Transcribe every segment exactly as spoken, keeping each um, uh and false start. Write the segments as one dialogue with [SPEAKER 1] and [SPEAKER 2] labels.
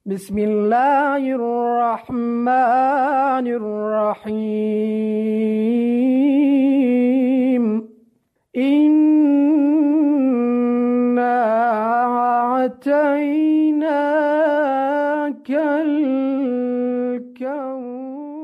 [SPEAKER 1] بسم الله الرحمن الرحیم. إنا أعطيناك الكوثر.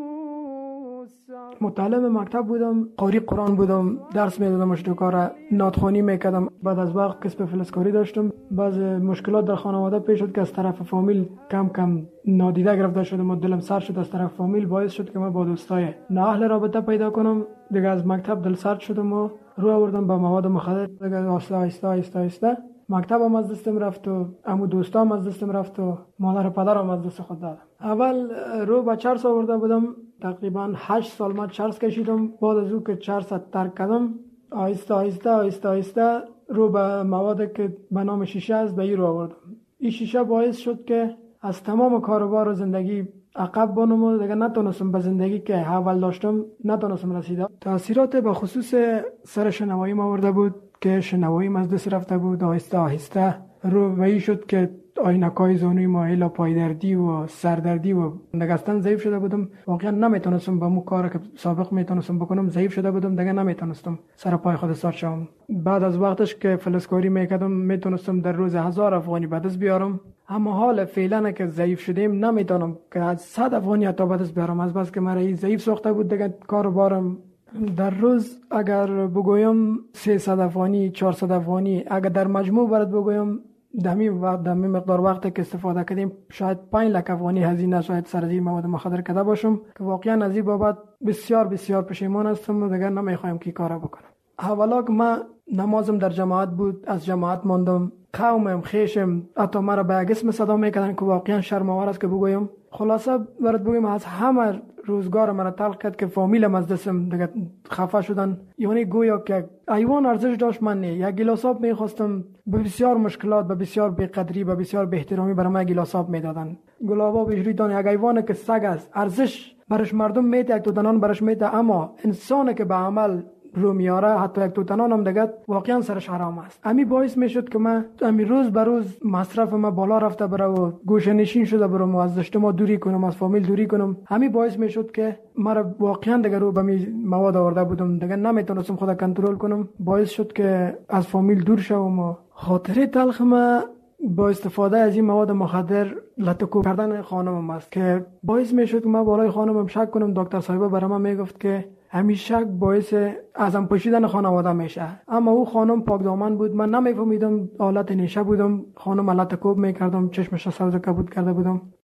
[SPEAKER 1] متعلم مکتب بودم، قاری قرآن بودم، درس میدادم، اشتکار نادخوانی میکردم. بعد از وقت کسب فلسکاری داشتم. بعض مشکلات در خانواده پیش شد که از طرف فامیل کم کم نادیده گرفته شدم و دلم سر شد از طرف فامیل. باعث شد که من با دوستای نااهل رابطه پیدا کنم. دیگه از مکتب دل سرد شدم و رو آوردم به مواد مخدر. دیگه آهسته آهسته آهسته آهسته مکتبم از دستم رفت و عمو دوستام از دستم رفت و مادر و پدرم از دست خود دادم. اول رو به چرس آورده بودم، تقریبا هشت سال من چرس کشیدم. بعد از او که چرس ترک کردم، آهسته آهسته آهسته آهسته رو به مواد که به نام شیشه است به این رو آوردم. این شیشه باعث شد که از تمام کاروبار و زندگی عقب بانم و دیگه نتونستم به زندگی که اول داشتم نتونستم رسیدم. تاثیرات به خصوص سر شنوایی ما آورده بود که شنواییم از دست رفته بود. آهسته آهسته رو وی شد که آینکای زانوی ما الا پایدردی و سردردی و نگستن ضعیف شده بودم. واقعا نمیتونستم با مو کار که سابق میتونستم بکنم ضعیف شده بودم، دیگه نمیتونستم سر پای خود سار شوم. بعد از وقتش که فلسکاری میکردم میتونستم در روز هزار افغانی به دست بیارم، اما حال فعلا که ضعیف شدیم نمیتونم که از صد افغانی حتی به دست بیارم. از بس که مرا ضعیف ساخته بود دیگه کاروبارم. در روز اگر بگویم سیصد افغانی چهارصد افغانی، اگر در مجموع برات بگویم دمی وقت دمی مقدار وقتی که استفاده کردیم شاید پنج لک افغانی هزینه شاید سر از این مواد مخدر کرده باشم که واقعا از این بابت بسیار بسیار پشیمان هستم و دیگر نمیخوایم که کارا بکنم. اولا که من نمازم در جماعت بود، از جماعت ماندم. قومم خیشم حتی مرا به یک اسم صدا میکردن که واقعا شرم‌آور است که بگویم. خلاصه برات بگم از همه روزگار مرا تلخ کرد که فامیلم از دستم دیگه خفه شدن. یعنی گویا که ایوان ارزش داشت من نه. یک گیلاس آب میخواستم به بسیار مشکلات، به بسیار بی‌قدری، به بسیار بی‌احترامی برای من گیلاس آب میدادن. گلاب آب اجری دان یک ایوان که سگ است، ارزش برش مردم میده، یک دودنان برش میده، اما انسانی که به عمل رو میاره حتی یک توتنان هم دیگه واقعا سرش حرام است. امی باعث میشد که من امی روز به روز مصرف ما بالا رفته بره و گوشه نشین شده برم و از اجتماع دوری کنم، از فامیل دوری کنم. امی باعث میشد که مرا واقعا دیگه رو به می مواد آورده بودم، دیگه نمیتونستم خود کنترل کنم. باعث شد که از فامیل دور شوم و خاطره تلخ ما با استفاده از این مواد مخدر لطکو کردن خانمم است که باعث میشد که من بالای خانمم شک کنم. دکتر صاحبه برای من میگفت که همیشه باعث ازم پوشیدن خانواده میشه، اما او خانم پاک دامن بود. من نمیفهمیدم، حالت نیشه بودم. خانم لطکوب میکردم، چشمش سبز کبود کرده بودم.